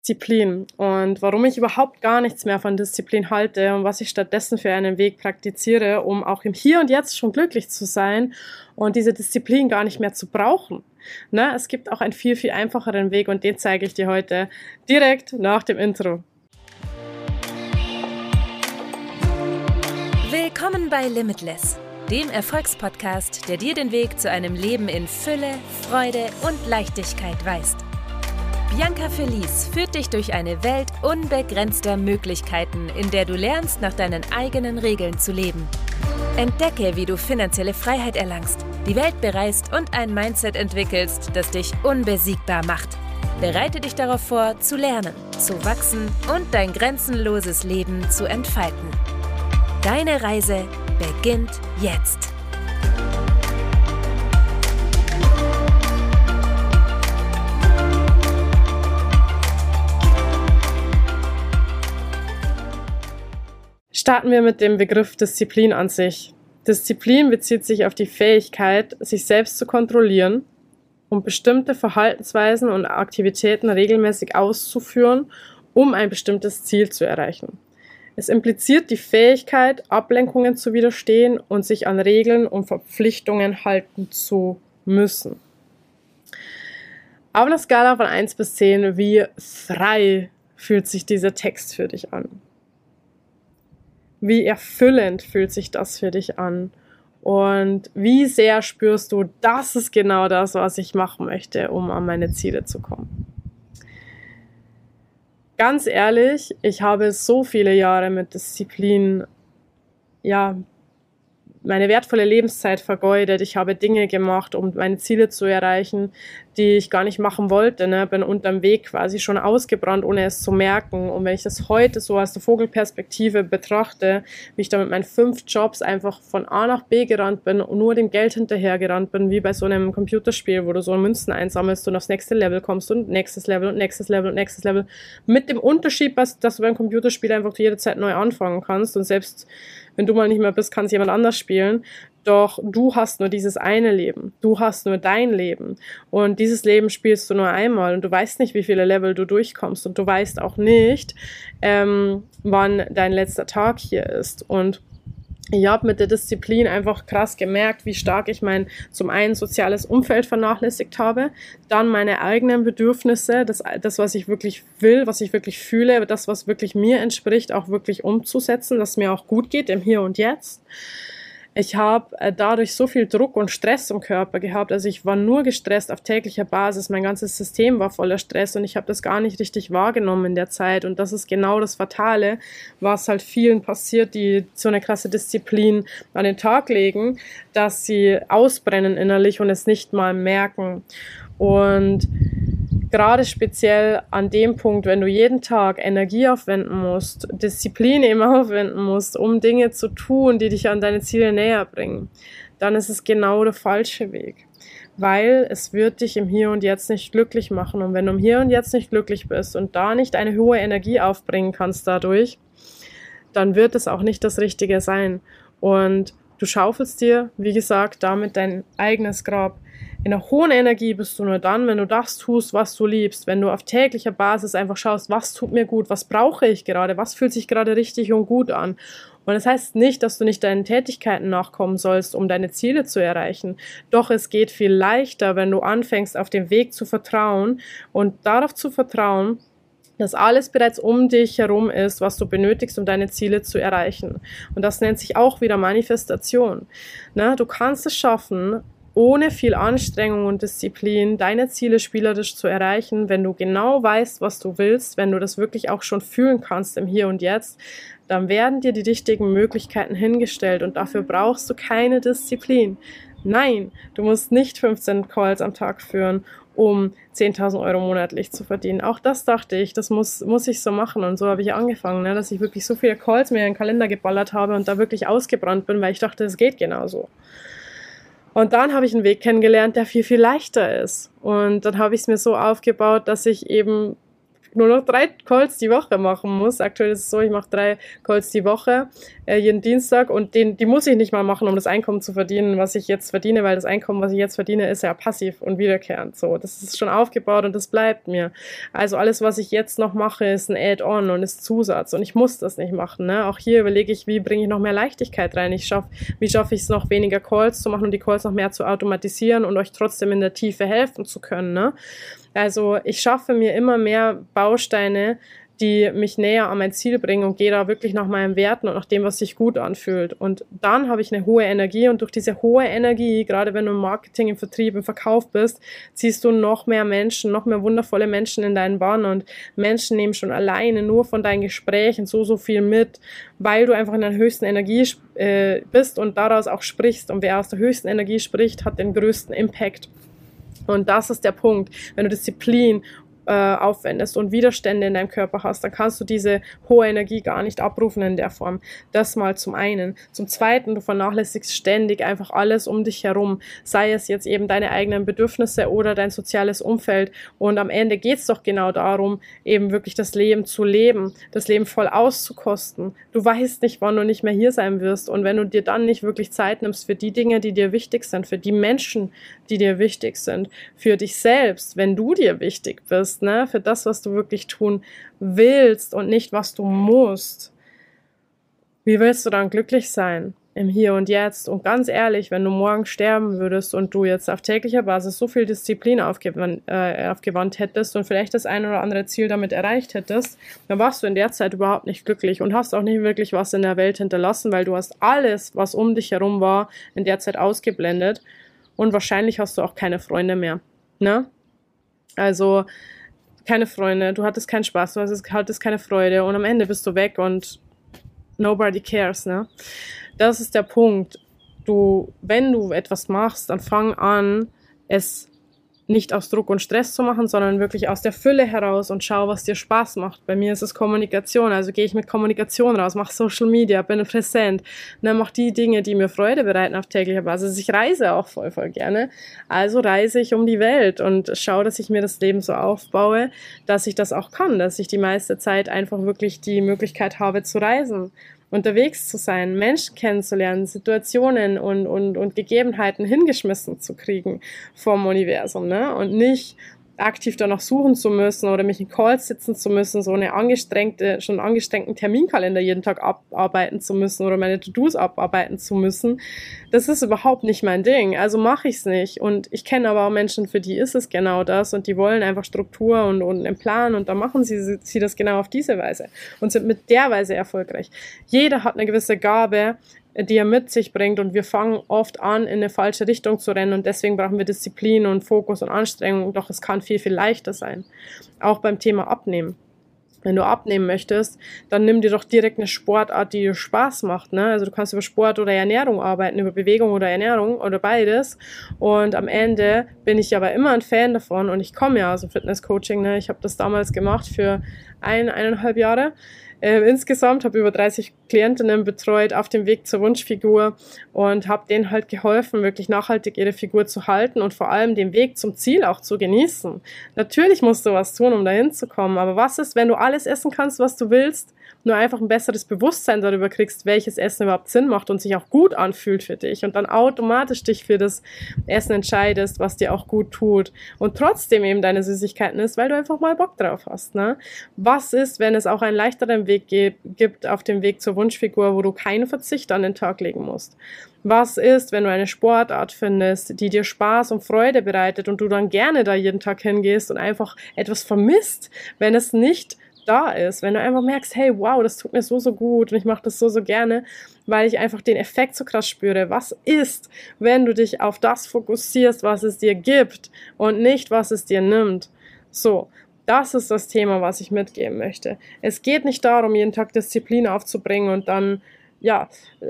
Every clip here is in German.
Disziplin und warum ich überhaupt gar nichts mehr von Disziplin halte und was ich stattdessen für einen Weg praktiziere, um auch im Hier und Jetzt schon glücklich zu sein und diese Disziplin gar nicht mehr zu brauchen. Ne? Es gibt auch einen viel, viel einfacheren Weg und den zeige ich dir heute direkt nach dem Intro. Willkommen bei Limitless, dem Erfolgspodcast, der dir den Weg zu einem Leben in Fülle, Freude und Leichtigkeit weist. Bianca Felice führt dich durch eine Welt unbegrenzter Möglichkeiten, in der du lernst, nach deinen eigenen Regeln zu leben. Entdecke, wie du finanzielle Freiheit erlangst, die Welt bereist und ein Mindset entwickelst, das dich unbesiegbar macht. Bereite dich darauf vor, zu lernen, zu wachsen und dein grenzenloses Leben zu entfalten. Deine Reise beginnt jetzt. Starten wir mit dem Begriff Disziplin an sich. Disziplin bezieht sich auf die Fähigkeit, sich selbst zu kontrollieren und bestimmte Verhaltensweisen und Aktivitäten regelmäßig auszuführen, um ein bestimmtes Ziel zu erreichen. Es impliziert die Fähigkeit, Ablenkungen zu widerstehen und sich an Regeln und Verpflichtungen halten zu müssen. Auf einer Skala von 1 bis 10, wie frei fühlt sich dieser Text für dich an? Wie erfüllend fühlt sich das für dich an? Und wie sehr spürst du, das ist genau das, was ich machen möchte, um an meine Ziele zu kommen? Ganz ehrlich, ich habe so viele Jahre mit Disziplin, meine wertvolle Lebenszeit vergeudet. Ich habe Dinge gemacht, um meine Ziele zu erreichen, die ich gar nicht machen wollte. Ne? Bin unterm Weg quasi schon ausgebrannt, ohne es zu merken. Und wenn ich das heute so aus der Vogelperspektive betrachte, wie ich da mit meinen 5 Jobs einfach von A nach B gerannt bin und nur dem Geld hinterher gerannt bin, wie bei so einem Computerspiel, wo du so Münzen einsammelst und aufs nächste Level kommst und nächstes Level und nächstes Level und nächstes Level. Mit dem Unterschied, dass du beim Computerspiel einfach jederzeit neu anfangen kannst und selbst wenn du mal nicht mehr bist, kann es jemand anders spielen. Doch du hast nur dieses eine Leben. Du hast nur dein Leben. Und dieses Leben spielst du nur einmal. Und du weißt nicht, wie viele Level du durchkommst. Und du weißt auch nicht, wann dein letzter Tag hier ist. Und ich habe mit der Disziplin einfach krass gemerkt, wie stark ich mein zum einen soziales Umfeld vernachlässigt habe, dann meine eigenen Bedürfnisse, das was ich wirklich will, was ich wirklich fühle, das, was wirklich mir entspricht, auch wirklich umzusetzen, dass es mir auch gut geht im Hier und Jetzt. Ich habe dadurch so viel Druck und Stress im Körper gehabt, also ich war nur gestresst auf täglicher Basis, mein ganzes System war voller Stress und ich habe das gar nicht richtig wahrgenommen in der Zeit und das ist genau das Fatale, was halt vielen passiert, die so eine krasse Disziplin an den Tag legen, dass sie ausbrennen innerlich und es nicht mal merken. Und gerade speziell an dem Punkt, wenn du jeden Tag Energie aufwenden musst, Disziplin eben aufwenden musst, um Dinge zu tun, die dich an deine Ziele näher bringen, dann ist es genau der falsche Weg. Weil es wird dich im Hier und Jetzt nicht glücklich machen. Und wenn du im Hier und Jetzt nicht glücklich bist und da nicht eine hohe Energie aufbringen kannst dadurch, dann wird es auch nicht das Richtige sein. Und du schaufelst dir, wie gesagt, damit dein eigenes Grab. In einer hohen Energie bist du nur dann, wenn du das tust, was du liebst, wenn du auf täglicher Basis einfach schaust, was tut mir gut, was brauche ich gerade, was fühlt sich gerade richtig und gut an. Und das heißt nicht, dass du nicht deinen Tätigkeiten nachkommen sollst, um deine Ziele zu erreichen. Doch es geht viel leichter, wenn du anfängst, auf den Weg zu vertrauen und darauf zu vertrauen, dass alles bereits um dich herum ist, was du benötigst, um deine Ziele zu erreichen. Und das nennt sich auch wieder Manifestation. Ne? Du kannst es schaffen, ohne viel Anstrengung und Disziplin deine Ziele spielerisch zu erreichen, wenn du genau weißt, was du willst, wenn du das wirklich auch schon fühlen kannst im Hier und Jetzt, dann werden dir die richtigen Möglichkeiten hingestellt und dafür brauchst du keine Disziplin. Nein, du musst nicht 15 Calls am Tag führen, um 10.000 Euro monatlich zu verdienen. Auch das dachte ich, das muss ich so machen und so habe ich angefangen, ne, dass ich wirklich so viele Calls mir in den Kalender geballert habe und da wirklich ausgebrannt bin, weil ich dachte, es geht genauso. Und dann habe ich einen Weg kennengelernt, der viel, viel leichter ist. Und dann habe ich es mir so aufgebaut, dass ich eben nur noch 3 Calls die Woche machen muss. Aktuell ist es so, ich mache 3 Calls die Woche, jeden Dienstag, und die muss ich nicht mal machen, um das Einkommen zu verdienen, was ich jetzt verdiene, weil das Einkommen, was ich jetzt verdiene, ist ja passiv und wiederkehrend. So, das ist schon aufgebaut und das bleibt mir. Also alles, was ich jetzt noch mache, ist ein Add-on und ist Zusatz, und ich muss das nicht machen. Ne? Auch hier überlege ich, wie bringe ich noch mehr Leichtigkeit rein. Wie schaffe ich es noch, weniger Calls zu machen und die Calls noch mehr zu automatisieren und euch trotzdem in der Tiefe helfen zu können. Ne? Also ich schaffe mir immer mehr Bausteine, die mich näher an mein Ziel bringen, und gehe da wirklich nach meinen Werten und nach dem, was sich gut anfühlt. Und dann habe ich eine hohe Energie, und durch diese hohe Energie, gerade wenn du im Marketing, im Vertrieb, im Verkauf bist, ziehst du noch mehr Menschen, noch mehr wundervolle Menschen in deinen Bann, und Menschen nehmen schon alleine nur von deinen Gesprächen so viel mit, weil du einfach in der höchsten Energie bist und daraus auch sprichst. Und wer aus der höchsten Energie spricht, hat den größten Impact. Und das ist der Punkt. Wenn du Disziplin aufwendest und Widerstände in deinem Körper hast, dann kannst du diese hohe Energie gar nicht abrufen in der Form. Das mal zum einen. Zum zweiten, du vernachlässigst ständig einfach alles um dich herum, sei es jetzt eben deine eigenen Bedürfnisse oder dein soziales Umfeld, und am Ende geht's doch genau darum, eben wirklich das Leben zu leben, das Leben voll auszukosten. Du weißt nicht, wann du nicht mehr hier sein wirst, und wenn du dir dann nicht wirklich Zeit nimmst für die Dinge, die dir wichtig sind, für die Menschen, die dir wichtig sind, für dich selbst, wenn du dir wichtig bist, ne, für das, was du wirklich tun willst und nicht, was du musst. Wie willst du dann glücklich sein im Hier und Jetzt? Und ganz ehrlich, wenn du morgen sterben würdest und du jetzt auf täglicher Basis so viel Disziplin aufgewandt hättest und vielleicht das ein oder andere Ziel damit erreicht hättest, dann warst du in der Zeit überhaupt nicht glücklich und hast auch nicht wirklich was in der Welt hinterlassen, weil du hast alles, was um dich herum war, in der Zeit ausgeblendet, und wahrscheinlich hast du auch keine Freunde mehr, ne? Also keine Freunde, du hattest keinen Spaß, du hattest keine Freude, und am Ende bist du weg und nobody cares, ne? Das ist der Punkt. Wenn du etwas machst, dann fang an, es nicht aus Druck und Stress zu machen, sondern wirklich aus der Fülle heraus, und schau, was dir Spaß macht. Bei mir ist es Kommunikation, also gehe ich mit Kommunikation raus, mache Social Media, bin präsent, ne, mach die Dinge, die mir Freude bereiten auf täglicher Basis. Ich reise auch voll gerne, also reise ich um die Welt und schaue, dass ich mir das Leben so aufbaue, dass ich das auch kann, dass ich die meiste Zeit einfach wirklich die Möglichkeit habe zu reisen, unterwegs zu sein, Menschen kennenzulernen, Situationen und Gegebenheiten hingeschmissen zu kriegen vom Universum, ne? Und nicht aktiv danach suchen zu müssen oder mich in Calls sitzen zu müssen, so einen angestrengten Terminkalender jeden Tag abarbeiten zu müssen oder meine To-Dos abarbeiten zu müssen. Das ist überhaupt nicht mein Ding. Also mache ich es nicht. Und ich kenne aber auch Menschen, für die ist es genau das, und die wollen einfach Struktur und einen Plan, und dann machen sie das genau auf diese Weise und sind mit der Weise erfolgreich. Jeder hat eine gewisse Gabe, die er mit sich bringt, und wir fangen oft an, in eine falsche Richtung zu rennen, und deswegen brauchen wir Disziplin und Fokus und Anstrengung, doch es kann viel leichter sein. Auch beim Thema Abnehmen. Wenn du abnehmen möchtest, dann nimm dir doch direkt eine Sportart, die dir Spaß macht, ne? Also du kannst über Sport oder Ernährung arbeiten, über Bewegung oder Ernährung oder beides, und am Ende bin ich aber immer ein Fan davon, und ich komme ja aus dem Fitness-Coaching, ne? Ich habe das damals gemacht für 1,5 Jahre. Insgesamt habe über 30 Klientinnen betreut auf dem Weg zur Wunschfigur und habe denen halt geholfen, wirklich nachhaltig ihre Figur zu halten und vor allem den Weg zum Ziel auch zu genießen. Natürlich musst du was tun, um dahin zu kommen, aber was ist, wenn du alles essen kannst, was du willst, nur einfach ein besseres Bewusstsein darüber kriegst, welches Essen überhaupt Sinn macht und sich auch gut anfühlt für dich, und dann automatisch dich für das Essen entscheidest, was dir auch gut tut, und trotzdem eben deine Süßigkeiten isst, weil du einfach mal Bock drauf hast, ne? Was ist, wenn es auch einen leichteren Weg gibt auf dem Weg zur Wunschfigur, wo du keinen Verzicht an den Tag legen musst? Was ist, wenn du eine Sportart findest, die dir Spaß und Freude bereitet und du dann gerne da jeden Tag hingehst und einfach etwas vermisst, wenn es nicht da ist, wenn du einfach merkst, hey, wow, das tut mir so gut und ich mache das so gerne, weil ich einfach den Effekt so krass spüre. Was ist, wenn du dich auf das fokussierst, was es dir gibt und nicht, was es dir nimmt? So, das ist das Thema, was ich mitgeben möchte. Es geht nicht darum, jeden Tag Disziplin aufzubringen und dann, ja,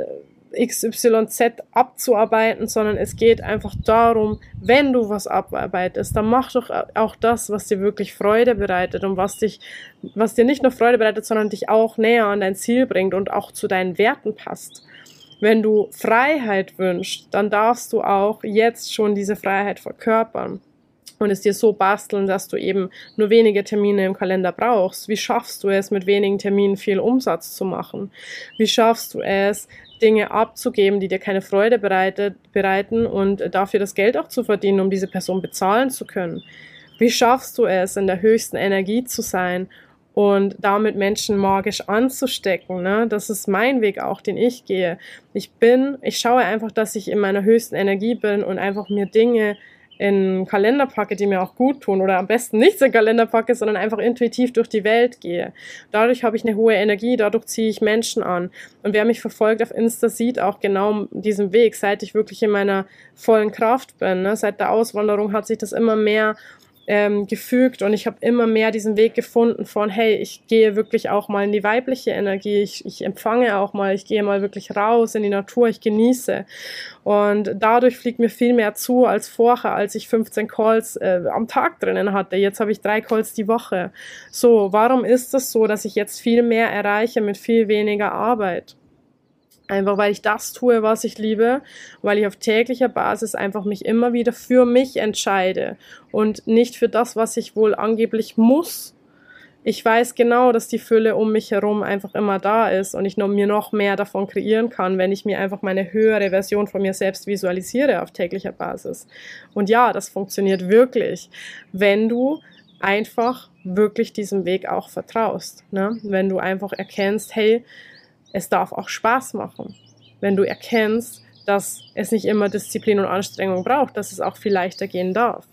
XYZ abzuarbeiten, sondern es geht einfach darum, wenn du was abarbeitest, dann mach doch auch das, was dir wirklich Freude bereitet und was dir nicht nur Freude bereitet, sondern dich auch näher an dein Ziel bringt und auch zu deinen Werten passt. Wenn du Freiheit wünschst, dann darfst du auch jetzt schon diese Freiheit verkörpern. und es dir so basteln, dass du eben nur wenige Termine im Kalender brauchst? Wie schaffst du es, mit wenigen Terminen viel Umsatz zu machen? Wie schaffst du es, Dinge abzugeben, die dir keine Freude bereiten und dafür das Geld auch zu verdienen, um diese Person bezahlen zu können? Wie schaffst du es, in der höchsten Energie zu sein und damit Menschen magisch anzustecken, ne? Das ist mein Weg auch, den ich gehe. Ich schaue einfach, dass ich in meiner höchsten Energie bin und einfach mir Dinge in einen Kalender packe, die mir auch gut tun, oder am besten nichts in den Kalender packe, sondern einfach intuitiv durch die Welt gehe. Dadurch habe ich eine hohe Energie, dadurch ziehe ich Menschen an. Und wer mich verfolgt auf Insta, sieht auch genau diesen Weg, seit ich wirklich in meiner vollen Kraft bin, ne? Seit der Auswanderung hat sich das immer mehr gefügt und ich habe immer mehr diesen Weg gefunden von, hey, ich gehe wirklich auch mal in die weibliche Energie, ich empfange auch mal, ich gehe mal wirklich raus in die Natur, ich genieße, und dadurch fliegt mir viel mehr zu als vorher, als ich 15 Calls am Tag drinnen hatte. Jetzt habe ich 3 Calls die Woche. So, warum ist das so, dass ich jetzt viel mehr erreiche mit viel weniger Arbeit? Einfach weil ich das tue, was ich liebe, weil ich auf täglicher Basis einfach mich immer wieder für mich entscheide und nicht für das, was ich wohl angeblich muss. Ich weiß genau, dass die Fülle um mich herum einfach immer da ist und ich mir noch mehr davon kreieren kann, wenn ich mir einfach meine höhere Version von mir selbst visualisiere auf täglicher Basis. Und ja, das funktioniert wirklich, wenn du einfach wirklich diesem Weg auch vertraust, ne? Wenn du einfach erkennst, hey, es darf auch Spaß machen. Wenn du erkennst, dass es nicht immer Disziplin und Anstrengung braucht, dass es auch viel leichter gehen darf.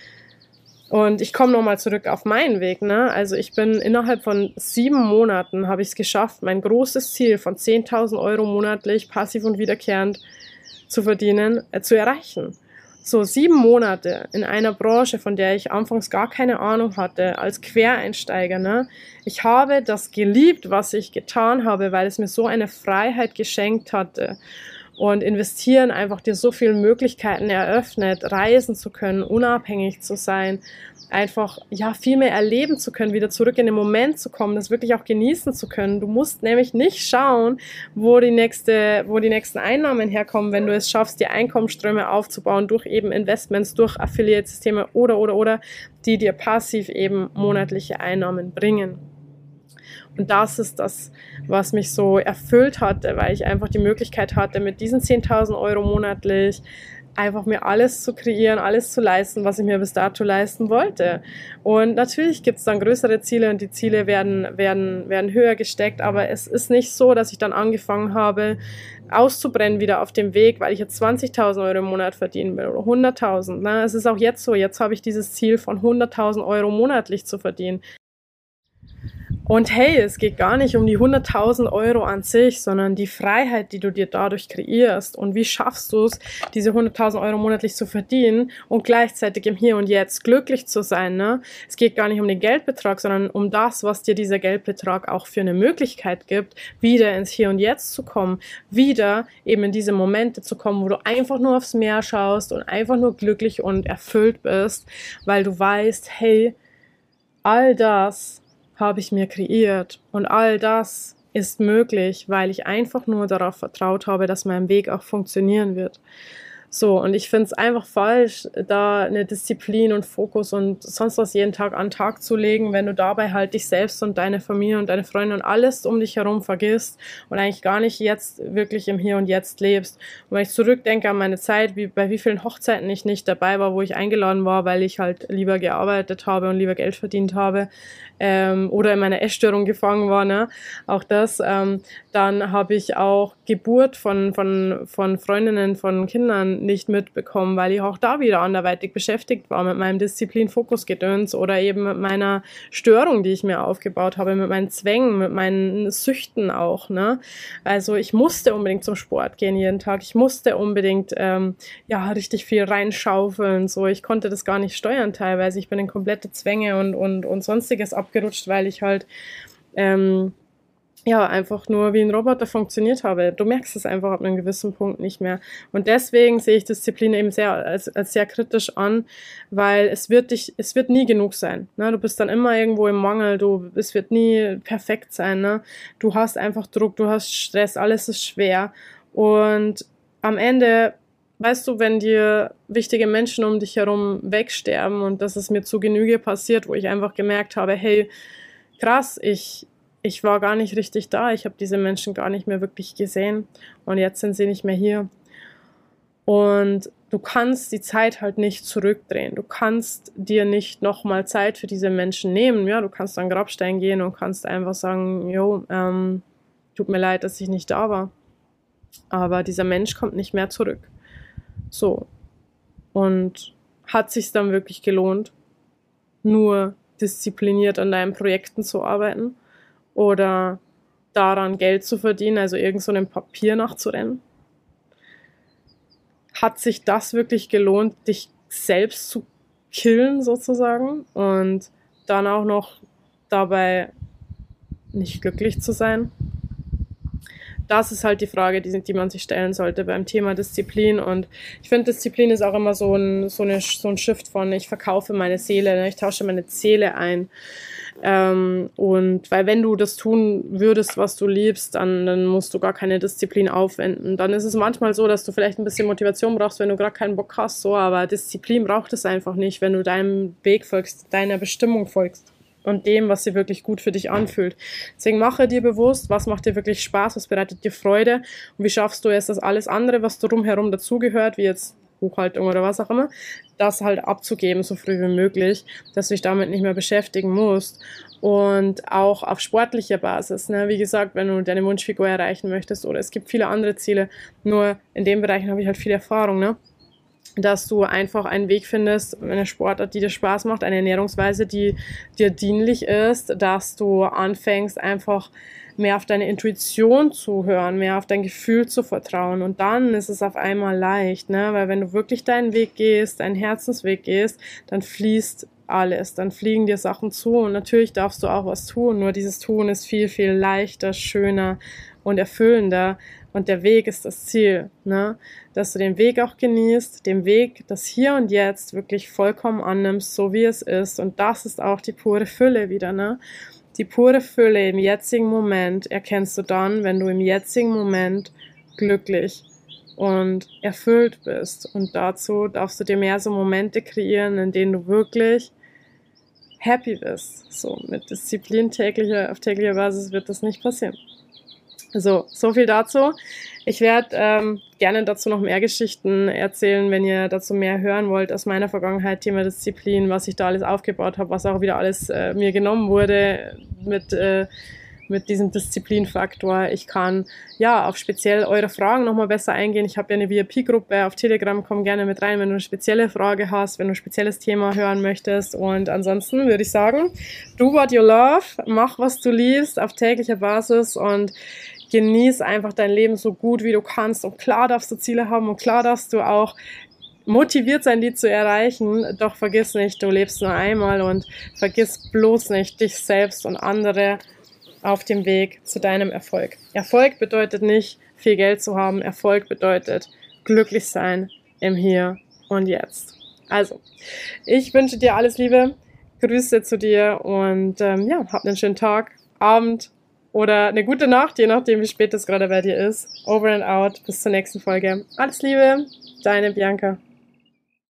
Und ich komme nochmal zurück auf meinen Weg, ne? Also ich bin innerhalb von 7 Monaten habe ich es geschafft, mein großes Ziel von 10.000 € monatlich passiv und wiederkehrend zu verdienen, zu erreichen. So 7 Monate in einer Branche, von der ich anfangs gar keine Ahnung hatte, als Quereinsteiger, ne? Ich habe das geliebt, was ich getan habe, weil es mir so eine Freiheit geschenkt hatte. Und investieren einfach dir so viele Möglichkeiten eröffnet, reisen zu können, unabhängig zu sein, einfach ja viel mehr erleben zu können, wieder zurück in den Moment zu kommen, das wirklich auch genießen zu können. Du musst nämlich nicht schauen, wo die nächsten Einnahmen herkommen, wenn du es schaffst, dir Einkommensströme aufzubauen durch eben Investments, durch Affiliate-Systeme oder, die dir passiv eben monatliche Einnahmen bringen. Und das ist das, was mich so erfüllt hatte, weil ich einfach die Möglichkeit hatte, mit diesen 10.000 € monatlich einfach mir alles zu kreieren, alles zu leisten, was ich mir bis dato leisten wollte. Und natürlich gibt es dann größere Ziele und die Ziele werden höher gesteckt, aber es ist nicht so, dass ich dann angefangen habe, auszubrennen wieder auf dem Weg, weil ich jetzt 20.000 € im Monat verdienen will oder 100.000. Ne? Es ist auch jetzt so, jetzt habe ich dieses Ziel von 100.000 € monatlich zu verdienen. Und hey, es geht gar nicht um die 100.000 € an sich, sondern die Freiheit, die du dir dadurch kreierst. Und wie schaffst du es, diese 100.000 € monatlich zu verdienen und gleichzeitig im Hier und Jetzt glücklich zu sein, ne? Es geht gar nicht um den Geldbetrag, sondern um das, was dir dieser Geldbetrag auch für eine Möglichkeit gibt, wieder ins Hier und Jetzt zu kommen, wieder eben in diese Momente zu kommen, wo du einfach nur aufs Meer schaust und einfach nur glücklich und erfüllt bist, weil du weißt, hey, all das habe ich mir kreiert und all das ist möglich, weil ich einfach nur darauf vertraut habe, dass mein Weg auch funktionieren wird. So, und ich finde es einfach falsch, da eine Disziplin und Fokus und sonst was jeden Tag an den Tag zu legen, wenn du dabei halt dich selbst und deine Familie und deine Freunde und alles um dich herum vergisst und eigentlich gar nicht jetzt wirklich im Hier und Jetzt lebst. Und wenn ich zurückdenke an meine Zeit, bei wie vielen Hochzeiten ich nicht dabei war, wo ich eingeladen war, weil ich halt lieber gearbeitet habe und lieber Geld verdient habe, oder in meiner Essstörung gefangen war, ne? Auch das, dann habe ich auch Geburt von Freundinnen, von Kindern nicht mitbekommen, weil ich auch da wieder anderweitig beschäftigt war mit meinem Disziplin-Fokus-Gedöns oder eben mit meiner Störung, die ich mir aufgebaut habe, mit meinen Zwängen, mit meinen Süchten auch, ne? Also ich musste unbedingt zum Sport gehen jeden Tag, ich musste unbedingt richtig viel reinschaufeln, so, ich konnte das gar nicht steuern teilweise, ich bin in komplette Zwänge und sonstiges abgerutscht, weil ich halt einfach nur wie ein Roboter funktioniert habe. Du merkst es einfach ab einem gewissen Punkt nicht mehr. Und deswegen sehe ich Disziplin eben als sehr kritisch an, weil es wird nie genug sein. Ne? Du bist dann immer irgendwo im Mangel, es wird nie perfekt sein. Ne? Du hast einfach Druck, du hast Stress, alles ist schwer. Und am Ende weißt du, wenn dir wichtige Menschen um dich herum wegsterben, und das ist mir zu Genüge passiert, wo ich einfach gemerkt habe, hey, krass, ich war gar nicht richtig da, ich habe diese Menschen gar nicht mehr wirklich gesehen und jetzt sind sie nicht mehr hier. Und du kannst die Zeit halt nicht zurückdrehen. Du kannst dir nicht nochmal Zeit für diese Menschen nehmen. Ja, du kannst an den Grabstein gehen und kannst einfach sagen, jo, tut mir leid, dass ich nicht da war. Aber dieser Mensch kommt nicht mehr zurück. So. Und hat sich's dann wirklich gelohnt, nur diszipliniert an deinen Projekten zu arbeiten oder daran Geld zu verdienen, also irgend so einem Papier nachzurennen? Hat sich das wirklich gelohnt, dich selbst zu killen sozusagen und dann auch noch dabei nicht glücklich zu sein? Das ist halt die Frage, die man sich stellen sollte beim Thema Disziplin. Und ich finde, Disziplin ist auch immer so ein Shift von, ich verkaufe meine Seele, ne? Ich tausche meine Seele ein. Und weil wenn du das tun würdest, was du liebst, dann musst du gar keine Disziplin aufwenden. Dann ist es manchmal so, dass du vielleicht ein bisschen Motivation brauchst, wenn du gerade keinen Bock hast, so, aber Disziplin braucht es einfach nicht, wenn du deinem Weg folgst, deiner Bestimmung folgst und dem, was sich wirklich gut für dich anfühlt. Deswegen mache dir bewusst, was macht dir wirklich Spaß, was bereitet dir Freude und wie schaffst du es, dass alles andere, was drumherum dazugehört, wie jetzt Buchhaltung oder was auch immer, das halt abzugeben, so früh wie möglich, dass du dich damit nicht mehr beschäftigen musst. Und auch auf sportlicher Basis, ne? Wie gesagt, wenn du deine Wunschfigur erreichen möchtest oder es gibt viele andere Ziele, nur in den Bereichen habe ich halt viel Erfahrung, ne? Dass du einfach einen Weg findest, eine Sportart, die dir Spaß macht, eine Ernährungsweise, die dir dienlich ist, dass du anfängst, einfach mehr auf deine Intuition zu hören, mehr auf dein Gefühl zu vertrauen. Und dann ist es auf einmal leicht, ne? Weil wenn du wirklich deinen Weg gehst, deinen Herzensweg gehst, dann fließt alles, dann fliegen dir Sachen zu und natürlich darfst du auch was tun, nur dieses Tun ist viel, viel leichter, schöner und erfüllender und der Weg ist das Ziel, ne? Dass du den Weg auch genießt, den Weg, das Hier und Jetzt wirklich vollkommen annimmst, so wie es ist und das ist auch die pure Fülle wieder, ne? Die pure Fülle im jetzigen Moment erkennst du dann, wenn du im jetzigen Moment glücklich und erfüllt bist. Und dazu darfst du dir mehr so Momente kreieren, in denen du wirklich happy bist. So, mit Disziplin auf täglicher Basis wird das nicht passieren. So viel dazu. Ich werde gerne dazu noch mehr Geschichten erzählen, wenn ihr dazu mehr hören wollt aus meiner Vergangenheit, Thema Disziplin, was ich da alles aufgebaut habe, was auch wieder alles mir genommen wurde mit diesem Disziplinfaktor. Ich kann ja auf speziell eure Fragen nochmal besser eingehen. Ich habe ja eine VIP-Gruppe auf Telegram, komm gerne mit rein, wenn du eine spezielle Frage hast, wenn du ein spezielles Thema hören möchtest. Und ansonsten würde ich sagen, do what you love, mach was du liebst auf täglicher Basis und genieß einfach dein Leben so gut wie du kannst. Und klar darfst du Ziele haben und klar darfst du auch motiviert sein, die zu erreichen. Doch vergiss nicht, du lebst nur einmal und vergiss bloß nicht dich selbst und andere auf dem Weg zu deinem Erfolg. Erfolg bedeutet nicht, viel Geld zu haben. Erfolg bedeutet glücklich sein im Hier und Jetzt. Also, ich wünsche dir alles Liebe, Grüße zu dir und hab einen schönen Tag, Abend oder eine gute Nacht, je nachdem, wie spät es gerade bei dir ist. Over and out, bis zur nächsten Folge. Alles Liebe, deine Bianca.